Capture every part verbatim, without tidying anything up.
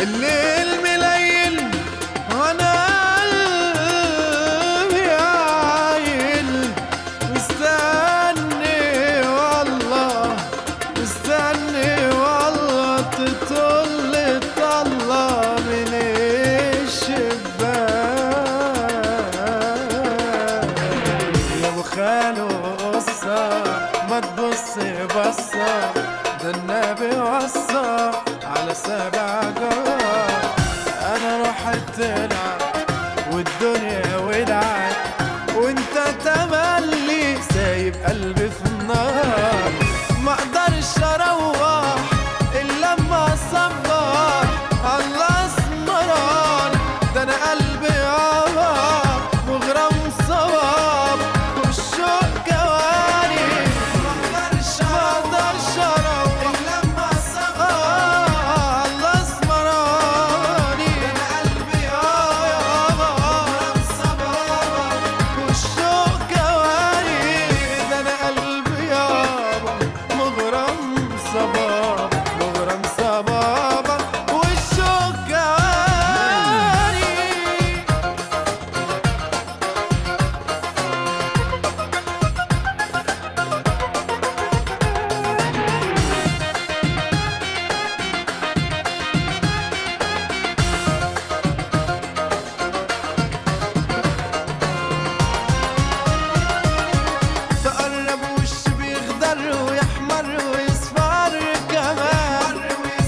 الليل مليل وانا قلبي عايل، مستني والله مستني والله تطل الطلة من الشباك. يا ابو خالو قصة ما تبص بصة، ده النبي وصى على سبع جار. انا رحت تلعب والدنيا ولعت، وانت تملي سايب قلبي في النار. ما اقدرش اروح الا لما اصبح الله اسمران، ده انا قلبي يابا مغرم صواب والشوق جواني. ما اقدرش ما اقدرش اروح الا لما اصبح الله اسمراني، ده انا قلبي يابا مغرم صواب والشوق جواني. ده انا قلبي يابا مغرم صباب مغرم صباب والشوق جواني. تقرب وش بيخضر ويحمر ويصفر كمان،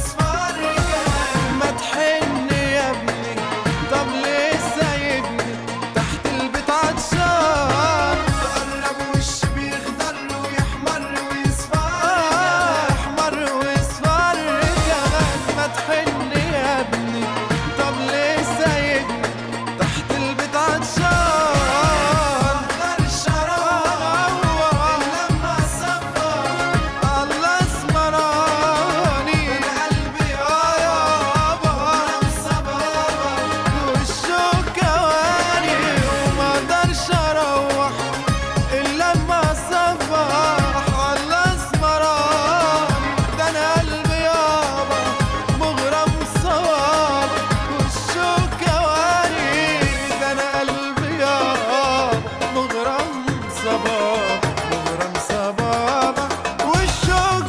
ما تحن يا ابني طب ليه سايبني تحت البيت عطشان. تقرب وش بيخضر ويحمر ويصفر احمر ويصفر كمان، ما تحن يا ابني طب ليه سايبني تحت البيت عطشان. مقدرش اروح الا لما اصبح الله اسمراني، ده قلبي اه يابا مغرم صبابك والشوق جواني. وما اقدرش اروح الا لما اصبح الله اسمراني، ده انا قلبي يابا مغرم صوابك والشوق جواني. ده انا قلبي يابا مغرم صبابك مغرم صبابك والشوق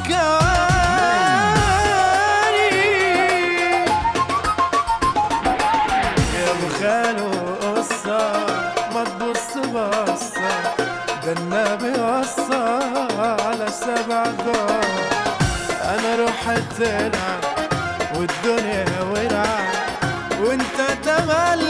جواني. يا ابو خالو قصة ما تبص بصة، ده النبي وصى على سبع جار. انا رحت تلعب والدنيا ولعت، وانت تملي